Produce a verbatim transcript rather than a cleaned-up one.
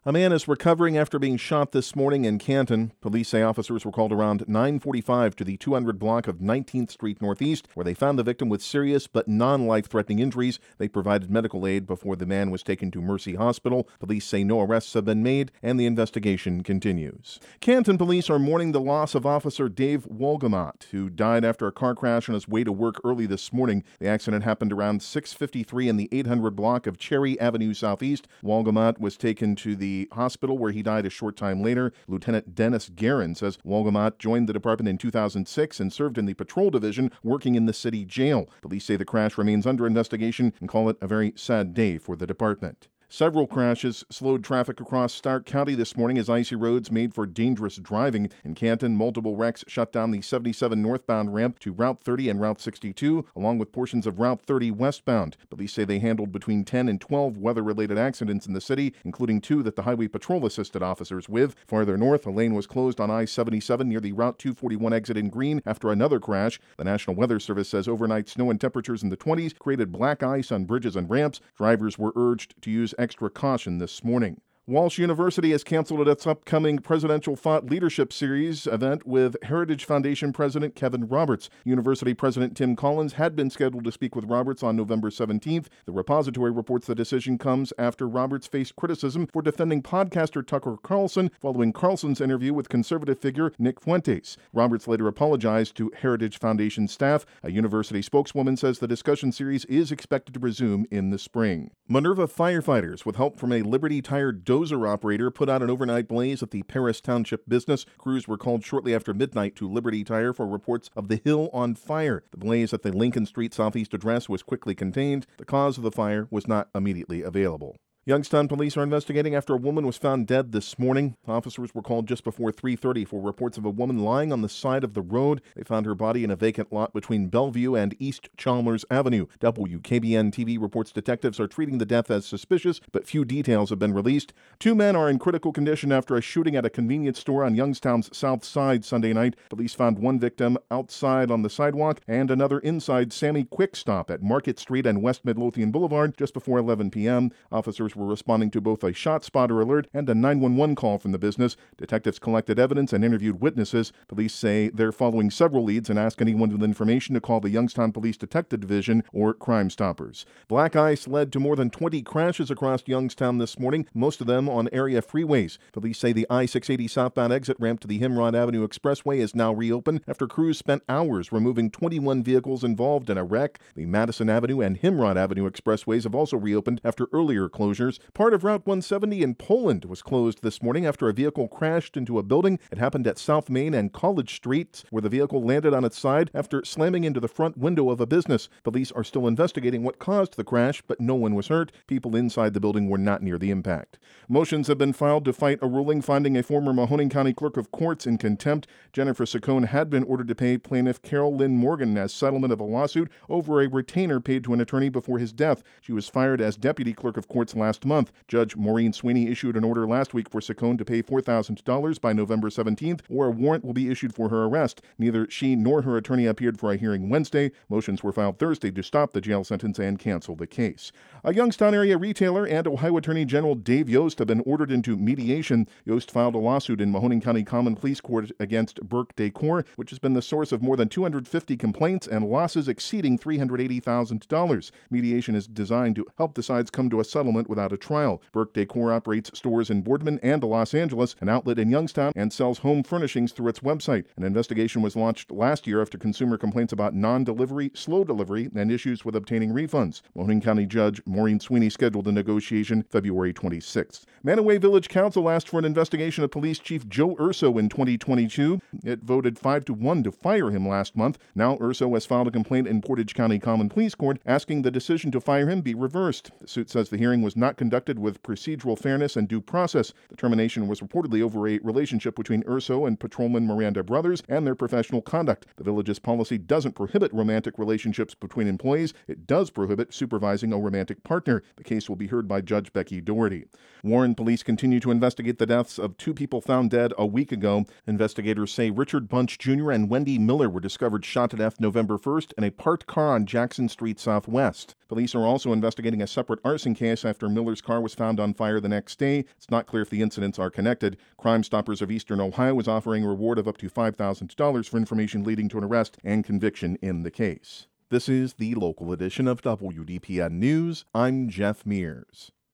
A man is recovering after being shot this morning in Canton. Police say officers were called around nine forty-five to the two hundred block of nineteenth Street Northeast, where they found the victim with serious but non-life-threatening injuries. They provided medical aid before the man was taken to Mercy Hospital. Police say no arrests have been made, and the investigation continues. Canton police are mourning the loss of Officer Dave Wolgamott, who died after a car crash on his way to work early this morning. The accident happened around six fifty-three in the eight hundred block of Cherry Avenue Southeast. Wolgamott was taken to the hospital where he died a short time later. Lieutenant Dennis Guerin says Wolgamott joined the department in two thousand six and served in the patrol division working in the city jail. Police say the crash remains under investigation and call it a very sad day for the department. Several crashes slowed traffic across Stark County this morning as icy roads made for dangerous driving. In Canton, multiple wrecks shut down the seventy-seven northbound ramp to Route thirty and Route sixty-two, along with portions of Route thirty westbound. Police say they handled between ten and twelve weather-related accidents in the city, including two that the Highway Patrol assisted officers with. Farther north, a lane was closed on I seventy-seven near the Route two forty-one exit in Green after another crash. The National Weather Service says overnight snow and temperatures in the twenties created black ice on bridges and ramps. Drivers were urged to use extra caution this morning. Walsh University has canceled its upcoming Presidential Thought Leadership Series event with Heritage Foundation President Kevin Roberts. University President Tim Collins had been scheduled to speak with Roberts on November seventeenth. The repository reports the decision comes after Roberts faced criticism for defending podcaster Tucker Carlson following Carlson's interview with conservative figure Nick Fuentes. Roberts later apologized to Heritage Foundation staff. A university spokeswoman says the discussion series is expected to resume in the spring. Minerva firefighters, with help from a Liberty Tire dozer operator, put out an overnight blaze at the Paris Township business. Crews were called shortly after midnight to Liberty Tire for reports of the hill on fire. The blaze at the Lincoln Street Southeast address was quickly contained. The cause of the fire was not immediately available. Youngstown police are investigating after a woman was found dead this morning. Officers were called just before three thirty for reports of a woman lying on the side of the road. They found her body in a vacant lot between Bellevue and East Chalmers Avenue. W K B N T V reports detectives are treating the death as suspicious, but few details have been released. Two men are in critical condition after a shooting at a convenience store on Youngstown's south side Sunday night. Police found one victim outside on the sidewalk and another inside Sammy Quick Stop at Market Street and West Midlothian Boulevard just before eleven p.m. Officers were responding to both a shot spotter alert and a nine one one call from the business. Detectives collected evidence and interviewed witnesses. Police say they're following several leads and ask anyone with information to call the Youngstown Police Detective Division or Crime Stoppers. Black ice led to more than twenty crashes across Youngstown this morning, most of them on area freeways. Police say the I six eighty southbound exit ramp to the Himrod Avenue Expressway is now reopened after crews spent hours removing twenty-one vehicles involved in a wreck. The Madison Avenue and Himrod Avenue Expressways have also reopened after earlier closures. Part of Route one seventy in Poland was closed this morning after a vehicle crashed into a building. It happened at South Main and College Street, where the vehicle landed on its side after slamming into the front window of a business. Police are still investigating what caused the crash, but no one was hurt. People inside the building were not near the impact. Motions have been filed to fight a ruling finding a former Mahoning County Clerk of Courts in contempt. Jennifer Saccone had been ordered to pay plaintiff Carol Lynn Morgan as settlement of a lawsuit over a retainer paid to an attorney before his death. She was fired as Deputy Clerk of Courts last month. Judge Maureen Sweeney issued an order last week for Saccone to pay four thousand dollars by November seventeenth, or a warrant will be issued for her arrest. Neither she nor her attorney appeared for a hearing Wednesday. Motions were filed Thursday to stop the jail sentence and cancel the case. A Youngstown area retailer and Ohio Attorney General Dave Yost have been ordered into mediation. Yost filed a lawsuit in Mahoning County Common Pleas Court against Burke Decor, which has been the source of more than two hundred fifty complaints and losses exceeding three hundred eighty thousand dollars. Mediation is designed to help the sides come to a settlement without a trial. Burke Decor operates stores in Boardman and Los Angeles, an outlet in Youngstown, and sells home furnishings through its website. An investigation was launched last year after consumer complaints about non-delivery, slow delivery, and issues with obtaining refunds. Mahoning County Judge Maureen Sweeney scheduled a negotiation February twenty-sixth. Manaway Village Council asked for an investigation of Police Chief Joe Urso in twenty twenty-two. It voted five to one to fire him last month. Now Urso has filed a complaint in Portage County Common Pleas Court asking the decision to fire him be reversed. The suit says the hearing was not conducted with procedural fairness and due process. The termination was reportedly over a relationship between Urso and Patrolman Miranda Brothers and their professional conduct. The village's policy doesn't prohibit romantic relationships between employees. It does prohibit supervising a romantic partner. The case will be heard by Judge Becky Doherty. Warren police continue to investigate the deaths of two people found dead a week ago. Investigators say Richard Bunch Junior and Wendy Miller were discovered shot to death November first in a parked car on Jackson Street Southwest. Police are also investigating a separate arson case after Miller's car was found on fire the next day. It's not clear if the incidents are connected. Crime Stoppers of Eastern Ohio is offering a reward of up to five thousand dollars for information leading to an arrest and conviction in the case. This is the local edition of W D P N News. I'm Jeff Mears.